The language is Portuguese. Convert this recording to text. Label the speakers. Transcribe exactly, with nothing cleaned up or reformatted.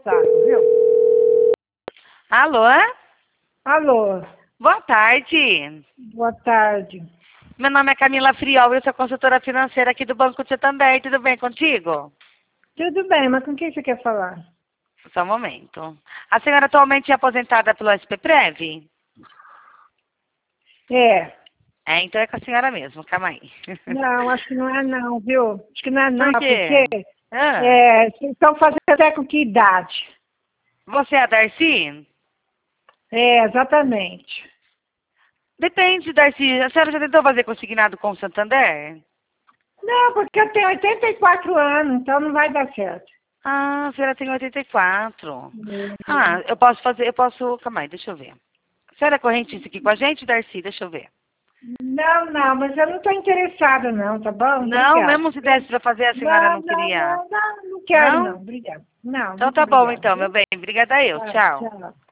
Speaker 1: saco, viu?
Speaker 2: Alô?
Speaker 1: Alô,
Speaker 2: Boa tarde.
Speaker 1: boa tarde.
Speaker 2: Meu nome é Camila Friol, eu sou consultora financeira aqui do Banco Santander. Tudo bem contigo?
Speaker 1: Tudo bem, mas com quem você quer falar?
Speaker 2: Só um momento. A senhora atualmente é aposentada pelo S P Prev?
Speaker 1: É.
Speaker 2: É, então é com a senhora mesmo, calma aí.
Speaker 1: Não, acho que não é não, viu? Acho que não é não,
Speaker 2: Por quê?
Speaker 1: porque
Speaker 2: Ah,
Speaker 1: é, vocês estão fazendo até com que idade?
Speaker 2: você é a Darcy?
Speaker 1: É, exatamente.
Speaker 2: Depende, Darcy. A senhora já tentou fazer consignado com o Santander?
Speaker 1: Não, porque eu tenho oitenta e quatro anos, então não vai dar certo.
Speaker 2: Ah, a senhora tem oitenta e quatro.
Speaker 1: É.
Speaker 2: Ah, eu posso fazer, eu posso... Calma aí, deixa eu ver. A senhora é correntícia aqui com a gente, Darcy? Deixa eu ver.
Speaker 1: Não, não, mas eu não estou interessada não, tá bom?
Speaker 2: Não,
Speaker 1: Obrigada.
Speaker 2: mesmo se desse para fazer, a senhora
Speaker 1: Não,
Speaker 2: não
Speaker 1: não,
Speaker 2: queria?
Speaker 1: não, não, não quero não,
Speaker 2: Não?
Speaker 1: obrigada. Não,
Speaker 2: Então
Speaker 1: muito
Speaker 2: tá bom,
Speaker 1: obrigada.
Speaker 2: então, meu
Speaker 1: Viu?
Speaker 2: bem. Obrigada eu.
Speaker 1: Tá,
Speaker 2: Tchau.
Speaker 1: tchau.